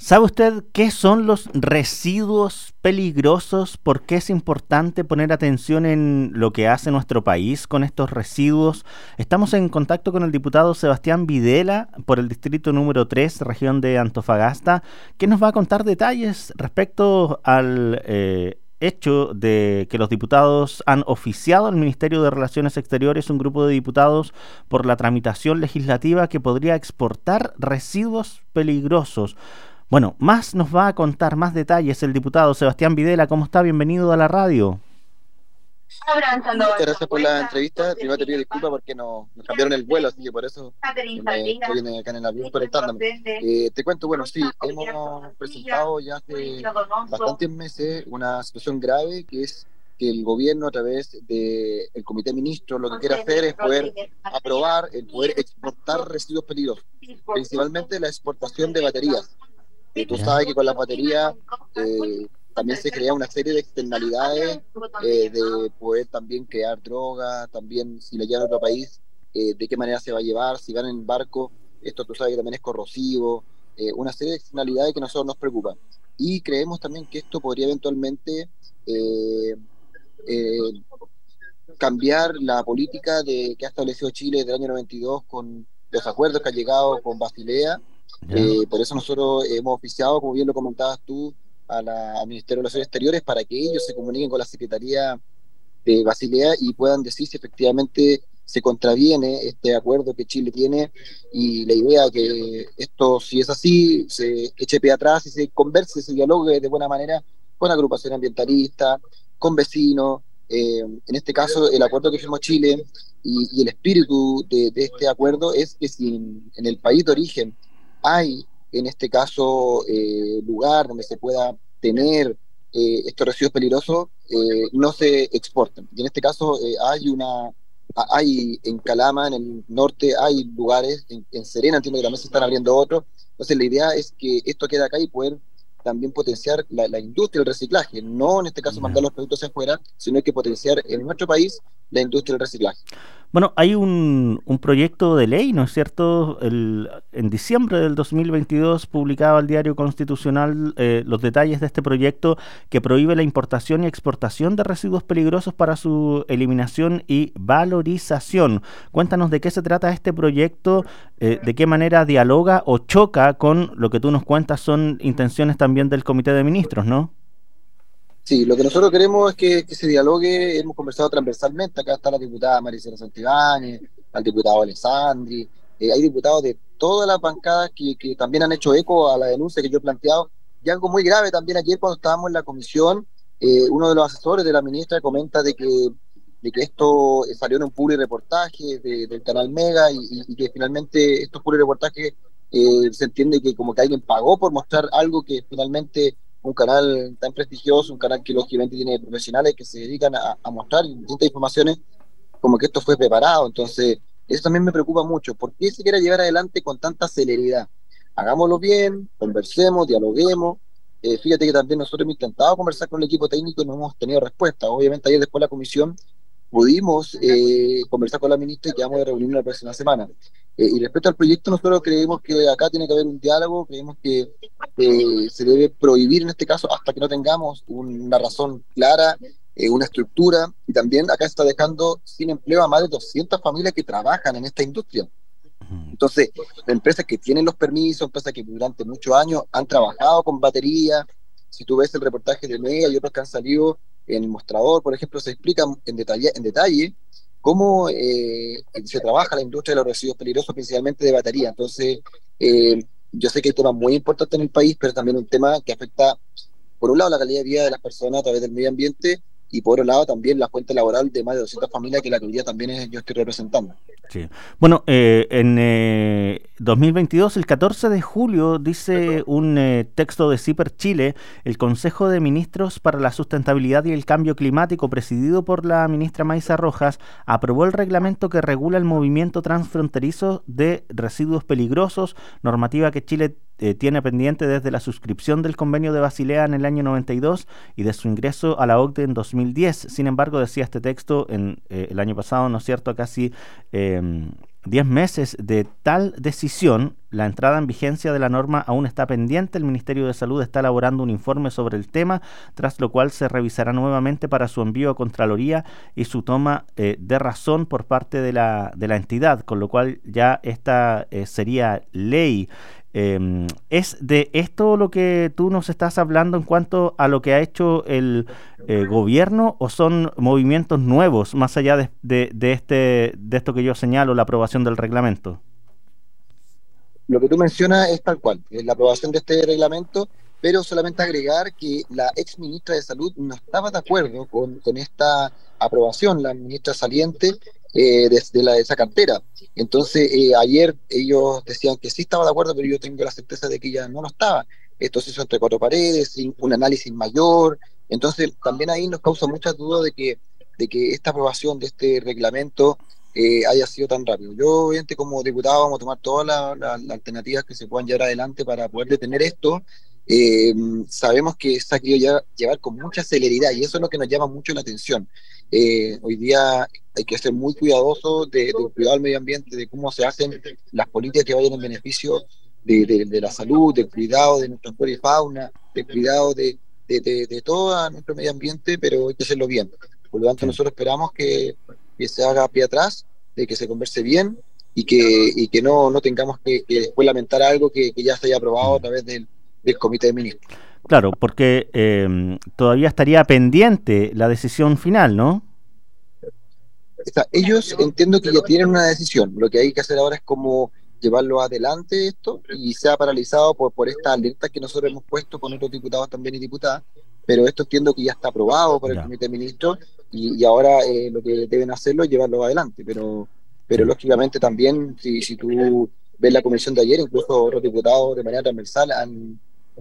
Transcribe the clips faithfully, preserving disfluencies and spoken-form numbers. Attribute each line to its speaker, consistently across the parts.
Speaker 1: ¿Sabe usted qué son los residuos peligrosos? ¿Por qué es importante poner atención en lo que hace nuestro país con estos residuos? Estamos en contacto con el diputado Sebastián Videla por el distrito número tres, región de Antofagasta, que nos va a contar detalles respecto al eh, hecho de que los diputados han oficiado al Ministerio de Relaciones Exteriores un grupo de diputados por la tramitación legislativa que podría exportar residuos peligrosos. Bueno, más nos va a contar más detalles el diputado Sebastián Videla. ¿Cómo está? Bienvenido a la radio.
Speaker 2: Muchas gracias por la entrevista. Primero te pido disculpas porque nos, nos cambiaron el vuelo, así que por eso me, estoy acá en el avión conectándome. Eh, te cuento, bueno, sí, hemos presentado ya hace bastantes meses una situación grave, que es que el gobierno, a través del Comité de Ministros, lo que quiere hacer es poder aprobar el poder exportar residuos peligrosos, principalmente la exportación de baterías. Eh, tú sabes que con la batería eh, también se crea una serie de externalidades, eh, de poder también crear drogas, también si la llevan a otro país, eh, de qué manera se va a llevar, si van en barco, esto tú sabes que también es corrosivo, eh, una serie de externalidades que a nosotros nos preocupan. Y creemos también que esto podría eventualmente eh, eh, cambiar la política de, que ha establecido Chile desde el año noventa y dos con los acuerdos que ha llegado con Basilea. Eh, por eso nosotros hemos oficiado, como bien lo comentabas tú, a la, al Ministerio de Relaciones Exteriores para que ellos se comuniquen con la Secretaría de Basilea y puedan decir si efectivamente se contraviene este acuerdo que Chile tiene, y la idea que esto, si es así, se eche pie atrás y se converse, se dialogue de buena manera con agrupaciones ambientalistas, con vecinos. Eh, en este caso, el acuerdo que firmó Chile y, y el espíritu de, de este acuerdo es que si en, en el país de origen hay, en este caso, eh, lugar donde se pueda tener eh, estos residuos peligrosos, eh, no se exporten. Y en este caso eh, hay una, hay en Calama, en el norte, hay lugares, en, en Serena entiendo que también se están abriendo otros. Entonces la idea es que esto quede acá y poder también potenciar la, la industria del reciclaje, no en este caso mandar los productos hacia afuera, sino que potenciar en nuestro país la industria del reciclaje.
Speaker 1: Bueno, hay un, un proyecto de ley, ¿no es cierto? El, en diciembre del dos mil veintidós publicaba el Diario Constitucional eh, los detalles de este proyecto que prohíbe la importación y exportación de residuos peligrosos para su eliminación y valorización. Cuéntanos de qué se trata este proyecto, eh, de qué manera dialoga o choca con lo que tú nos cuentas son intenciones también del Comité de Ministros, ¿no?
Speaker 2: Sí, lo que nosotros queremos es que, que se dialogue. Hemos conversado transversalmente. Acá está la diputada Maricela Santibáñez, el diputado Alessandri, eh, hay diputados de todas las bancadas que, que también han hecho eco a la denuncia que yo he planteado. Y algo muy grave también, ayer cuando estábamos en la comisión, eh, uno de los asesores de la ministra comenta de que, de que esto salió en un publireportaje de, del canal Mega, y, y, y que finalmente estos publireportajes eh, se entiende que como que alguien pagó por mostrar algo que finalmente un canal tan prestigioso, un canal que lógicamente tiene profesionales que se dedican a, a mostrar distintas informaciones, como que esto fue preparado. Entonces, eso también me preocupa mucho. ¿Por qué se quiere llevar adelante con tanta celeridad? Hagámoslo bien, conversemos, dialoguemos. Eh, fíjate que también nosotros hemos intentado conversar con el equipo técnico y no hemos tenido respuesta. Obviamente ayer después de la comisión pudimos eh, conversar con la ministra y quedamos de reunirnos la próxima semana. Eh, y respecto al proyecto, nosotros creemos que acá tiene que haber un diálogo, creemos que eh, se debe prohibir en este caso hasta que no tengamos una razón clara, eh, una estructura, y también acá se está dejando sin empleo a más de doscientas familias que trabajan en esta industria. Entonces, empresas que tienen los permisos, empresas que durante muchos años han trabajado con baterías. Si tú ves el reportaje de Mega y otros que han salido en el mostrador, por ejemplo, se explica en detalle, en detalle cómo eh, se trabaja la industria de los residuos peligrosos, principalmente de batería. Entonces, eh, yo sé que hay temas muy importantes en el país, pero también un tema que afecta, por un lado, la calidad de vida de las personas a través del medio ambiente, y por otro lado también la fuente laboral de más de doscientas familias, que la que hoy día también es, yo estoy representando.
Speaker 1: Sí. Bueno, eh, en eh, dos mil veintidós, el catorce de julio, dice un eh, texto de CIPER Chile, el Consejo de Ministros para la Sustentabilidad y el Cambio Climático, presidido por la ministra Maysa Rojas, aprobó el reglamento que regula el movimiento transfronterizo de residuos peligrosos, normativa que Chile eh, tiene pendiente desde la suscripción del convenio de Basilea en el año noventa y dos y de su ingreso a la O C D E en dos mil diez. Sin embargo, decía este texto en eh, el año pasado, ¿no es cierto?, casi eh, diez meses de tal decisión, la entrada en vigencia de la norma aún está pendiente. El Ministerio de Salud está elaborando un informe sobre el tema, tras lo cual se revisará nuevamente para su envío a Contraloría y su toma eh, de razón por parte de la, de la entidad, con lo cual ya esta eh, sería ley. Eh, ¿Es de esto lo que tú nos estás hablando en cuanto a lo que ha hecho el eh, gobierno, o son movimientos nuevos más allá de, de, de, este, de esto que yo señalo, la aprobación del reglamento?
Speaker 2: Lo que tú mencionas es tal cual, es la aprobación de este reglamento, pero solamente agregar que la ex ministra de Salud no estaba de acuerdo con, con esta aprobación, la ministra saliente, eh, desde la, de esa cartera. Entonces, eh, ayer ellos decían que sí estaba de acuerdo, pero yo tengo la certeza de que ella no lo estaba. Esto se hizo entre cuatro paredes, sin un análisis mayor. Entonces, también ahí nos causa muchas dudas de que, de que esta aprobación de este reglamento eh, haya sido tan rápido. Yo, obviamente, como diputado, vamos a tomar todas las la, la alternativas que se puedan llevar adelante para poder detener esto. Eh, sabemos que se ha querido llevar, llevar con mucha celeridad, y eso es lo que nos llama mucho la atención. Eh, hoy día hay que ser muy cuidadosos de, de cuidado al medio ambiente, de cómo se hacen las políticas que vayan en beneficio de, de, de la salud, del cuidado de nuestra flora y fauna, del cuidado de, de, de, de todo nuestro medio ambiente, pero hay que hacerlo bien. Por lo tanto, sí, nosotros esperamos que, que se haga pie atrás, de que se converse bien y que, y que no, no tengamos que, que después lamentar algo que, que ya se haya aprobado a través del, del Comité de Ministros.
Speaker 1: Claro, porque eh, todavía estaría pendiente la decisión final, ¿no?
Speaker 2: O sea, ellos entiendo que ya tienen una decisión. Lo que hay que hacer ahora es como llevarlo adelante esto, y se ha paralizado por, por esta alerta que nosotros hemos puesto con otros diputados también y diputadas, pero esto entiendo que ya está aprobado por el ya. Comité de Ministros, y, y ahora eh, lo que deben hacerlo es llevarlo adelante, pero, pero sí. Lógicamente también, si, si tú ves la comisión de ayer, incluso otros diputados de manera transversal han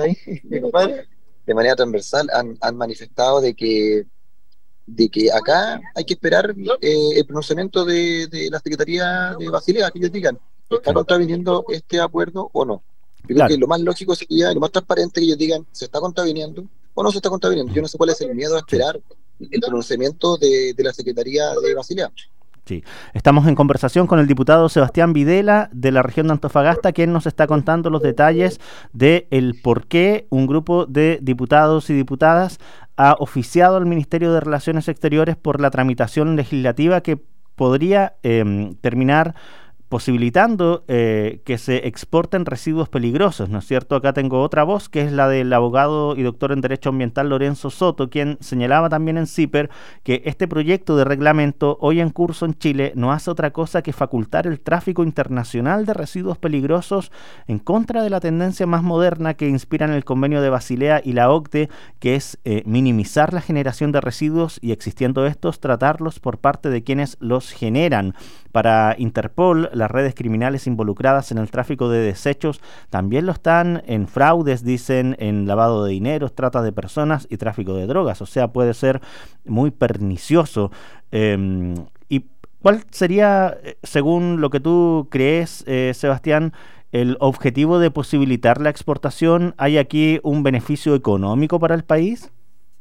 Speaker 2: de manera transversal han, han manifestado de que de que acá hay que esperar eh, el pronunciamiento de, de la Secretaría de Basilea, que ellos digan, ¿está contraviniendo este acuerdo o no? Yo claro. creo que lo más lógico sería, lo más transparente, que ellos digan, ¿se está contraviniendo o no se está contraviniendo? Yo no sé cuál es el miedo a esperar el pronunciamiento de, de la Secretaría de Basilea.
Speaker 1: Sí. Estamos en conversación con el diputado Sebastián Videla de la región de Antofagasta, quien nos está contando los detalles de el por qué un grupo de diputados y diputadas ha oficiado al Ministerio de Relaciones Exteriores por la tramitación legislativa que podría eh, terminar posibilitando eh, que se exporten residuos peligrosos, ¿no es cierto? Acá tengo otra voz, que es la del abogado y doctor en Derecho Ambiental Lorenzo Soto, quien señalaba también en CIPER que este proyecto de reglamento hoy en curso en Chile no hace otra cosa que facultar el tráfico internacional de residuos peligrosos en contra de la tendencia más moderna que inspiran el Convenio de Basilea y la O C D E, que es eh, minimizar la generación de residuos y, existiendo estos, tratarlos por parte de quienes los generan. Para Interpol, las redes criminales involucradas en el tráfico de desechos también lo están en fraudes, dicen, en lavado de dinero, trata de personas y tráfico de drogas. O sea, puede ser muy pernicioso. Eh, ¿Y cuál sería, según lo que tú crees, eh, Sebastián, el objetivo de posibilitar la exportación? ¿Hay aquí un beneficio económico para el país?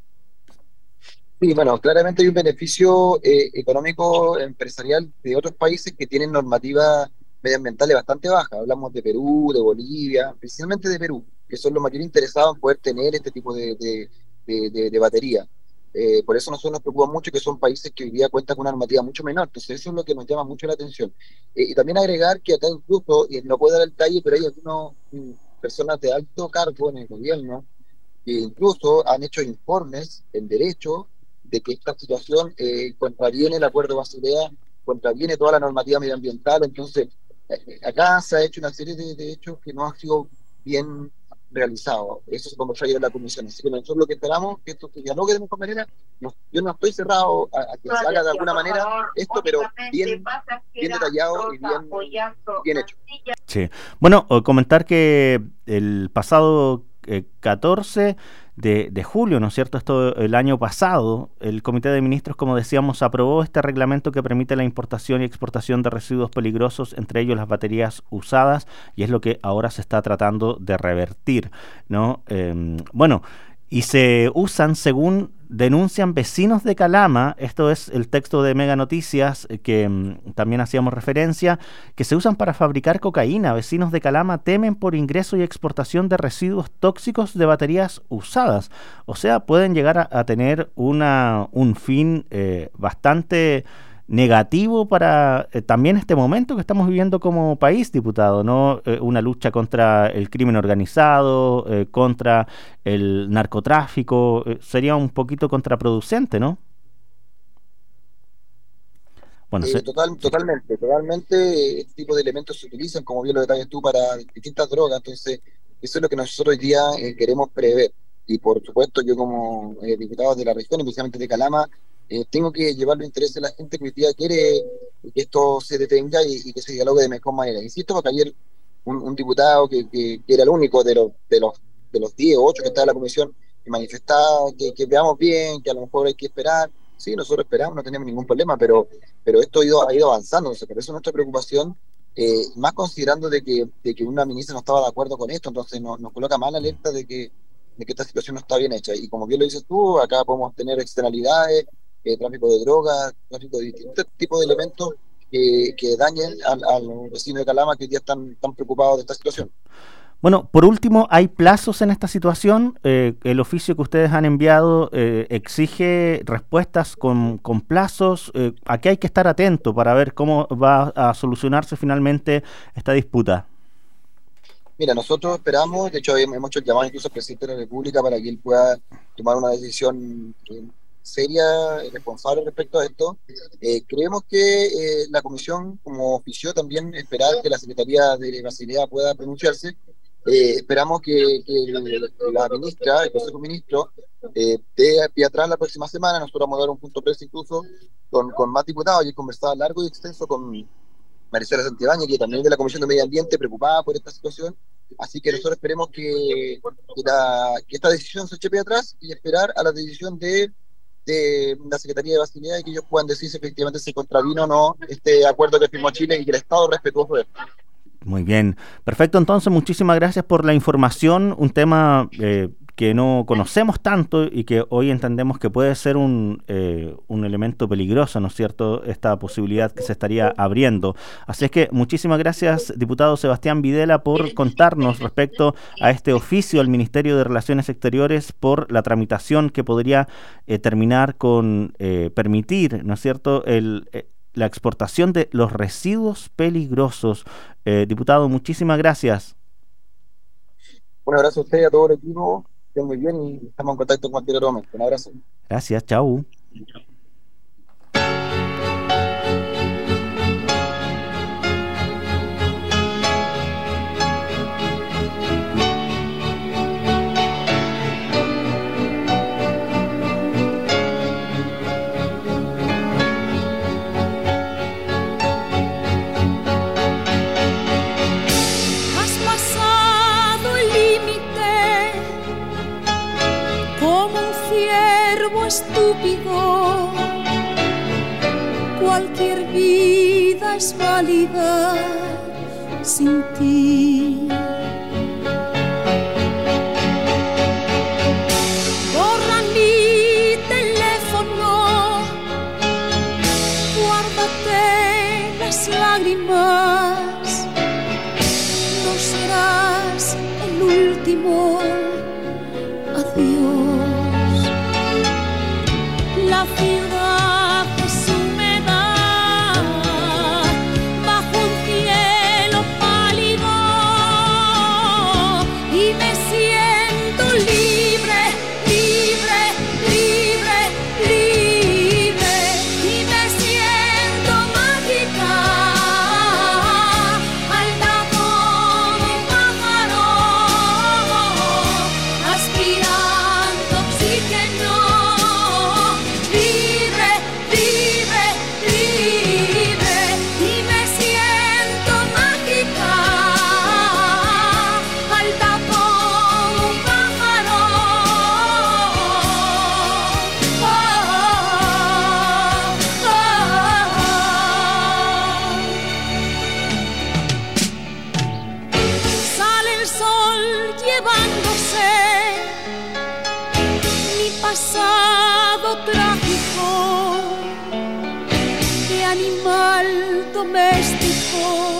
Speaker 2: Sí, bueno, claramente hay un beneficio eh, económico empresarial de otros países que tienen normativas medioambientales bastante bajas. Hablamos de Perú, de Bolivia, principalmente de Perú, que son los mayores interesados en poder tener este tipo de, de, de, de, de batería. Eh, por eso nosotros nos preocupa mucho que son países que hoy día cuentan con una normativa mucho menor. Entonces eso es lo que nos llama mucho la atención. Eh, y también agregar que acá incluso, y no puedo dar el detalle, pero hay algunas personas de alto cargo en el gobierno que incluso han hecho informes en derecho de que esta situación eh, contraviene el Acuerdo de Basilea, contraviene toda la normativa medioambiental. Entonces, eh, acá se ha hecho una serie de, de hechos que no han sido bien realizados. Eso es como trae en la comisión. Así que nosotros lo que esperamos, que esto se dialogue de mejor manera. No, yo no estoy cerrado a, a que se haga de alguna manera esto, pero bien, bien detallado y bien, bien hecho.
Speaker 1: Sí. Bueno, comentar que el pasado eh, catorce De, de julio, ¿no es cierto? Esto el año pasado, el Comité de Ministros, como decíamos, aprobó este reglamento que permite la importación y exportación de residuos peligrosos, entre ellos las baterías usadas, y es lo que ahora se está tratando de revertir, ¿no? Eh, bueno, y se usan, según denuncian vecinos de Calama, esto es el texto de Mega Noticias eh, que mm, también hacíamos referencia, que se usan para fabricar cocaína. Vecinos de Calama temen por ingreso y exportación de residuos tóxicos de baterías usadas. O sea, pueden llegar a, a tener una, un fin eh, bastante negativo para eh, también este momento que estamos viviendo como país, diputado, ¿no? Eh, una lucha contra el crimen organizado, eh, contra el narcotráfico, eh, sería un poquito contraproducente, ¿no?
Speaker 2: Bueno, eh, se... total, totalmente, totalmente, este tipo de elementos se utilizan, como bien lo detallas tú, para distintas drogas, entonces eso es lo que nosotros hoy día eh, queremos prever, y por supuesto yo como eh, diputado de la región, especialmente de Calama, Eh, tengo que llevar los intereses de la gente que hoy día quiere que esto se detenga y, y que se dialogue de mejor manera. Insisto, porque ayer un, un diputado que, que, que era el único de los de los de los diez o ocho que estaba en la comisión que manifestaba que, que veamos bien, que a lo mejor hay que esperar. Sí, nosotros esperamos, no tenemos ningún problema, pero, pero esto ha ido, ha ido avanzando. Entonces, por eso nuestra preocupación, eh, más considerando de que, de que una ministra no estaba de acuerdo con esto, entonces nos, nos coloca más la alerta de que, de que esta situación no está bien hecha. Y como bien lo dices tú, acá podemos tener externalidades, Eh, tráfico de drogas, tráfico de distintos tipos de elementos que, que dañen a, a los vecinos de Calama que hoy día están, están preocupados de esta situación.
Speaker 1: Bueno, por último, ¿hay plazos en esta situación? Eh, el oficio que ustedes han enviado eh, exige respuestas con, con plazos. Eh, ¿A qué hay que estar atento para ver cómo va a solucionarse finalmente esta disputa?
Speaker 2: Mira, nosotros esperamos, de hecho hemos hecho el llamado incluso al presidente de la República para que él pueda tomar una decisión eh, seria y responsable respecto a esto. Eh, creemos que eh, la comisión, como ofició también esperar que la Secretaría de Basilea pueda pronunciarse. Eh, esperamos que, que la ministra, el Consejo Ministro, eh, dé pie atrás la próxima semana. Nosotros vamos a dar un punto press incluso con, con más diputados y he conversado largo y extenso con Maricela Santibáñez, que también es de la Comisión de Medio Ambiente, preocupada por esta situación. Así que nosotros esperemos que, que, la, que esta decisión se eche pie atrás y esperar a la decisión de de la Secretaría de Basilea y que ellos puedan decir si efectivamente se contravino o no este acuerdo que firmó Chile y que el Estado respetuoso de él.
Speaker 1: Muy bien, perfecto. Entonces, muchísimas gracias por la información, un tema eh, que no conocemos tanto y que hoy entendemos que puede ser un, eh, un elemento peligroso, ¿no es cierto?, esta posibilidad que se estaría abriendo. Así es que muchísimas gracias, diputado Sebastián Videla, por contarnos respecto a este oficio al Ministerio de Relaciones Exteriores por la tramitación que podría eh, terminar con eh, permitir, ¿no es cierto?, el... Eh, la exportación de los residuos peligrosos. Eh, diputado, muchísimas gracias.
Speaker 2: Un abrazo a usted y a todo el equipo. Estén muy bien y estamos en contacto en cualquier otro momento. Un abrazo.
Speaker 1: Gracias, chau.
Speaker 3: Estúpido, cualquier vida es válida sin ti. Borra mi teléfono, guárdate las lágrimas, no serás el último adiós. La ciudad es humedad bajo un cielo pálido y me siento libre, libre, libre, libre y me siento mágica, alta como un pájaro, aspirando oxígeno. Llevándose mi pasado. doméstico.